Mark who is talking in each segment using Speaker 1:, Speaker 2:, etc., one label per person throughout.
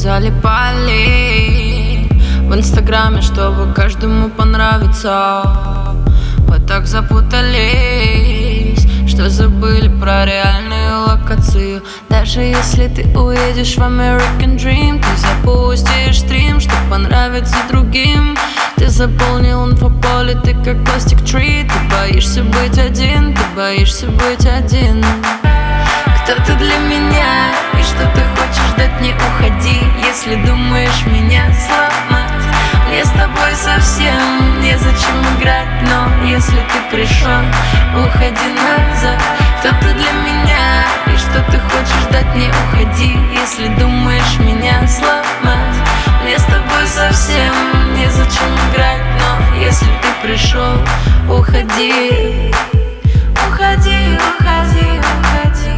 Speaker 1: залипали в инстаграме, чтобы каждому понравиться. Мы так запутались, что забыли про реальную локацию. Даже если ты уедешь в American Dream, ты запустишь стрим, чтоб понравиться другим. Ты заполнил инфополе, ты как пластик трee. Ты боишься быть один, ты боишься быть один. Кто ты для меня и что ты хочешь дать, не уходи. Если думаешь меня сломать, мне с тобой совсем незачем играть. Но если ты пришел, уходи назад. Кто ты для меня и что ты хочешь дать, не уходи. Если думаешь меня сломать, мне с тобой совсем незачем играть. Но если ты пришел, уходи. Уходи, уходи, уходи.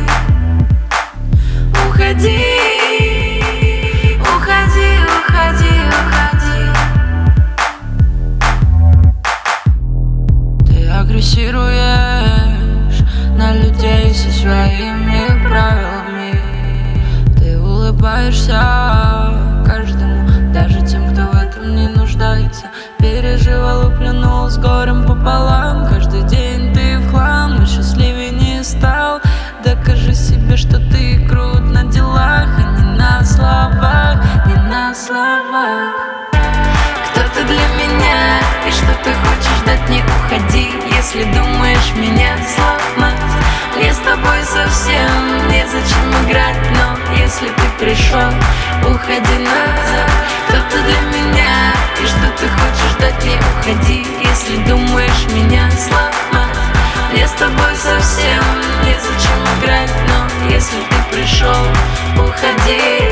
Speaker 1: Уходи, уходи, уходи, уходи. Ты агрессируешь на людей со своими правилами. Ты улыбаешься каждому, даже тем, кто в этом не нуждается. Переживал и плюнул с горем пополам. Каждый день ты в хлам, но счастливее не стал. Докажи себе, что ты крут на делах, а не на словах, не на словах. Кто ты для меня и что ты хочешь дать, не уходи. Если думаешь меня сломать, мне с тобой совсем незачем играть. Но если ты пришел, уходи назад. Кто ты для меня и что ты хочешь дать, не уходи. Если думаешь меня сломать, мне с тобой совсем незачем играть. Но если ты пришел, уходи.